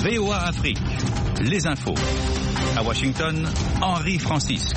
VOA Afrique, les infos. À Washington, Henri Francisque.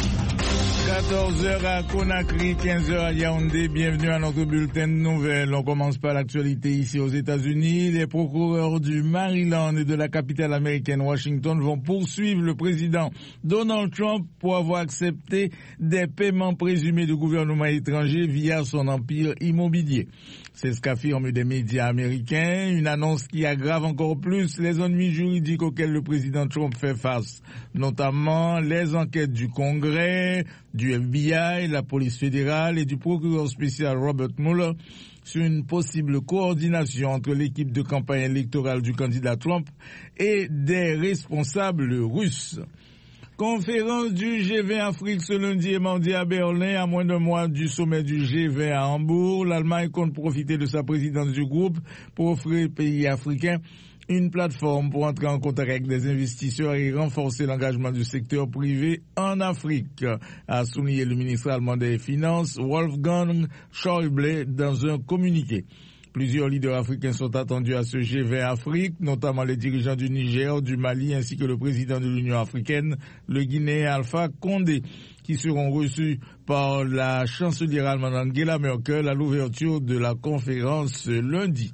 14h à Conakry, 15h à Yaoundé. Bienvenue à notre bulletin de nouvelles. On commence par l'actualité ici aux États-Unis. Les procureurs du Maryland et de la capitale américaine Washington vont poursuivre le président Donald Trump pour avoir accepté des paiements présumés de gouvernements étrangers via son empire immobilier. C'est ce qu'affirment des médias américains, une annonce qui aggrave encore plus les ennuis juridiques auxquels le président Trump fait face, notamment les enquêtes du Congrès, du FBI, la police fédérale et du procureur spécial Robert Mueller sur une possible coordination entre l'équipe de campagne électorale du candidat Trump et des responsables russes. Conférence du G20 Afrique ce lundi et mardi à Berlin, à moins d'un mois du sommet du G20 à Hambourg. L'Allemagne compte profiter de sa présidence du groupe pour offrir aux pays africains une plateforme pour entrer en contact avec des investisseurs et renforcer l'engagement du secteur privé en Afrique, a souligné le ministre allemand des Finances, Wolfgang Schäuble, dans un communiqué. Plusieurs leaders africains sont attendus à ce G20 Afrique, notamment les dirigeants du Niger, du Mali, ainsi que le président de l'Union africaine, le Guinéen Alpha Condé, qui seront reçus par la chancelière allemande Angela Merkel à l'ouverture de la conférence lundi.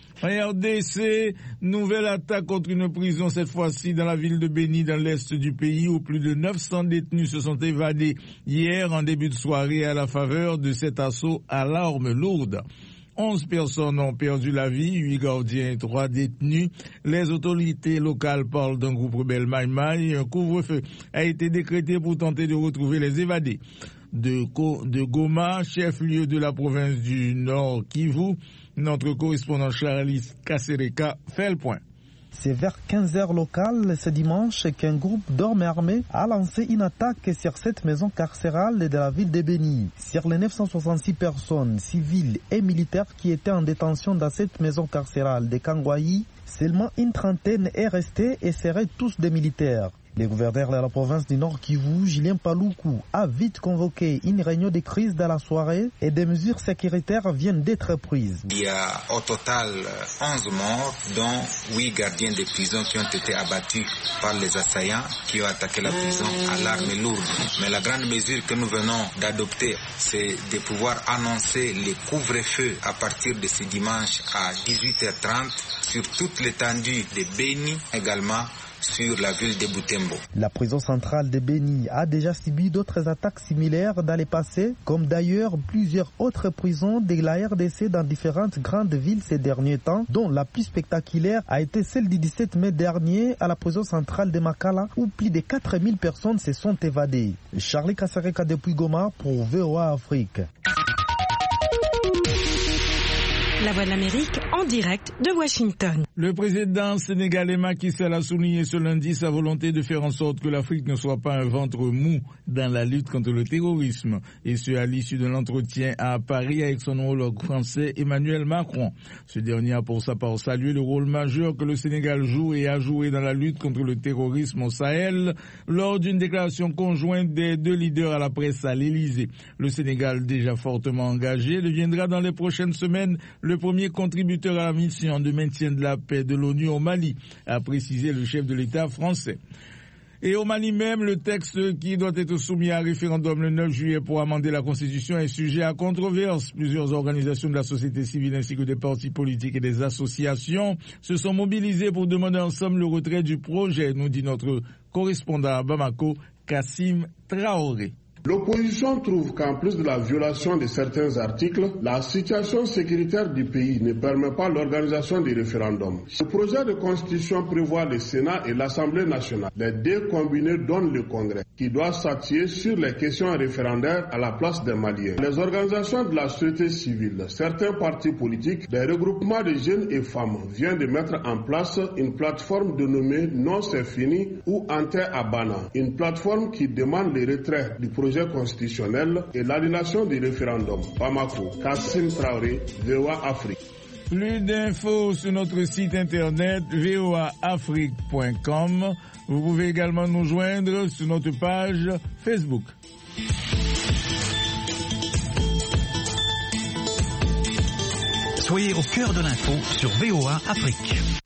En RDC, nouvelle attaque contre une prison, cette fois-ci dans la ville de Beni, dans l'est du pays, où plus de 900 détenus se sont évadés hier en début de soirée à la faveur de cet assaut à l'arme lourde. 11 personnes ont perdu la vie, 8 gardiens et 3 détenus. Les autorités locales parlent d'un groupe rebelle Maïmaï. Un couvre-feu a été décrété pour tenter de retrouver les évadés. De Goma, chef-lieu de la province du Nord Kivu, notre correspondant Charlie Kasereka fait le point. C'est vers 15h locales ce dimanche qu'un groupe d'hommes armés a lancé une attaque sur cette maison carcérale de la ville de Beni. Sur les 966 personnes civiles et militaires qui étaient en détention dans cette maison carcérale de Kangwayi, seulement une trentaine est restée et seraient tous des militaires. Le gouverneur de la province du Nord Kivu, Julien Paluku, a vite convoqué une réunion de crise dans la soirée et des mesures sécuritaires viennent d'être prises. Il y a au total 11 morts, dont 8 gardiens de prison qui ont été abattus par les assaillants qui ont attaqué la prison à l'arme lourde. Mais la grande mesure que nous venons d'adopter, c'est de pouvoir annoncer le couvre-feu à partir de ce dimanche à 18h30 sur toute l'étendue de Beni également, sur la ville de Butembo. La prison centrale de Beni a déjà subi d'autres attaques similaires dans le passé, comme d'ailleurs plusieurs autres prisons de la RDC dans différentes grandes villes ces derniers temps, dont la plus spectaculaire a été celle du 17 mai dernier à la prison centrale de Makala, où plus de 4000 personnes se sont évadées. Charlie Kasereka depuis Goma pour VOA Afrique. La Voix de l'Amérique en direct de Washington. Le président sénégalais Macky Sall a souligné ce lundi sa volonté de faire en sorte que l'Afrique ne soit pas un ventre mou dans la lutte contre le terrorisme, et ce à l'issue d'un entretien à Paris avec son homologue français Emmanuel Macron. Ce dernier a pour sa part salué le rôle majeur que le Sénégal joue et a joué dans la lutte contre le terrorisme au Sahel lors d'une déclaration conjointe des deux leaders à la presse à l'Élysée. Le Sénégal, déjà fortement engagé, deviendra dans les prochaines semaines le premier contributeur à la mission de maintien de la paix de l'ONU au Mali, a précisé le chef de l'État français. Et au Mali même, le texte qui doit être soumis à référendum le 9 juillet pour amender la Constitution est sujet à controverse. Plusieurs organisations de la société civile ainsi que des partis politiques et des associations se sont mobilisées pour demander ensemble le retrait du projet, nous dit notre correspondant à Bamako, Kassim Traoré. L'opposition trouve qu'en plus de la violation de certains articles, la situation sécuritaire du pays ne permet pas l'organisation des référendums. Ce projet de constitution prévoit le Sénat et l'Assemblée nationale. Les deux combinés donnent le Congrès, qui doit s'attirer sur les questions référendaires à la place des Maliens. Les organisations de la société civile, certains partis politiques, des regroupements de jeunes et femmes viennent de mettre en place une plateforme dénommée Non c'est fini ou Ante Abana, une plateforme qui demande le retrait du projet constitutionnel et l'annulation du référendum. Bamako, Kassim Traoré, VOA Afrique. Plus d'infos sur notre site internet voaafrique.com. Vous pouvez également nous joindre sur notre page Facebook. Soyez au cœur de l'info sur VOA Afrique.